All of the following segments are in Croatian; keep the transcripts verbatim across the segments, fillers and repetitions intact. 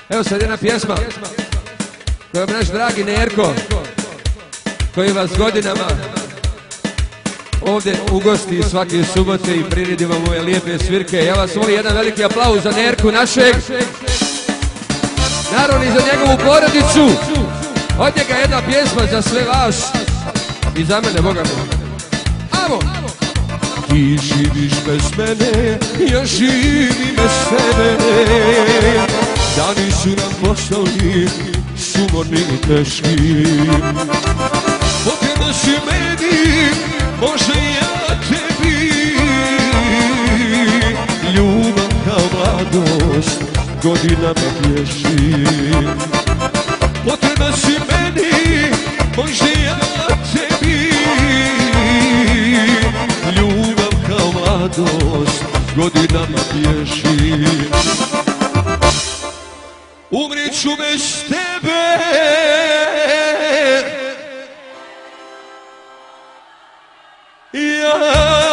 Evo sad jedna pjesma koju naš dragi Nerko, koji vas godinama ovdje ugosti svake subote i priredi vam ove lijepe svirke. Ja vas molim jedan veliki aplauz za Nerku našeg, naravno i za njegovu porodicu. Od njega jedna pjesma za sve vas i za mene, Boga mi. Amo! Ti živiš bez mene, ja živim bez sebe. Dani su nam postali sumorni i teški. Potrebno si meni, može ja tebi. Ljubav kao mladost godinama pješi. Potrebno si meni, može ja tebi. Ljubav kao mladost godinama pješi. Umrit ću bez tebe. Ja,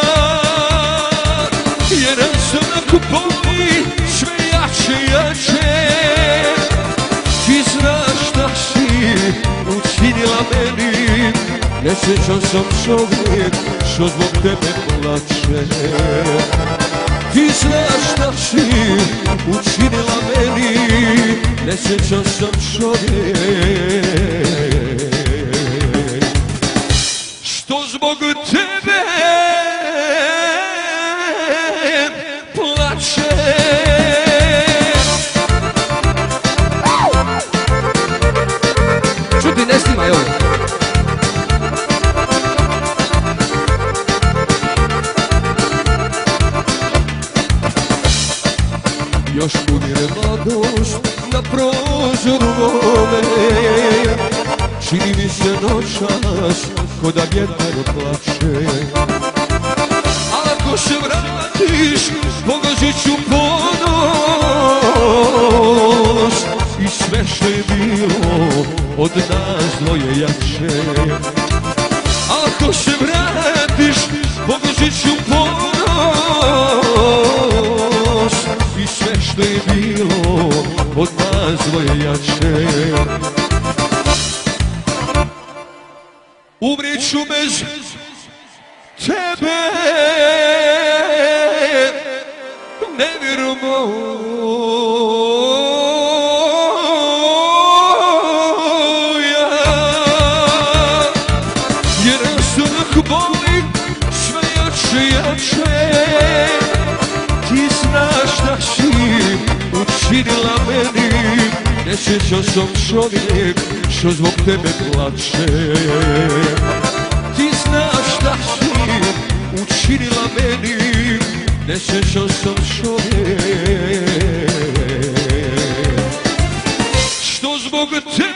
jer razonak boli sve jače, jače. Ti znaš šta si učinila meni. Nesrećan sam čovjek što zbog tebe plače. Ti znaš šta si učinila meni. Nesrećan sam čovjek što zbog tebe plače. Čuti, ne snimaj ovo. Još umire mladost na prozoru mome. Čini mi se noćas ko da vjetar plače. A ako se vratiš pogazit ću ponos. I sve što je bilo od nas dvoje jače. A ako se vratiš pogazit ću ponos. I sve što je bilo od nas dvoje jače. Umrit ću bez tebe. Nevjeru moja. Jer razonak boli sve jače, jače. Ti znaš šta si učinila meni. Nesrećan sam čovjek što zbog tebe plače. Ti znaš šta si učinila meni. Nesrećan sam čovjek što zbog tebe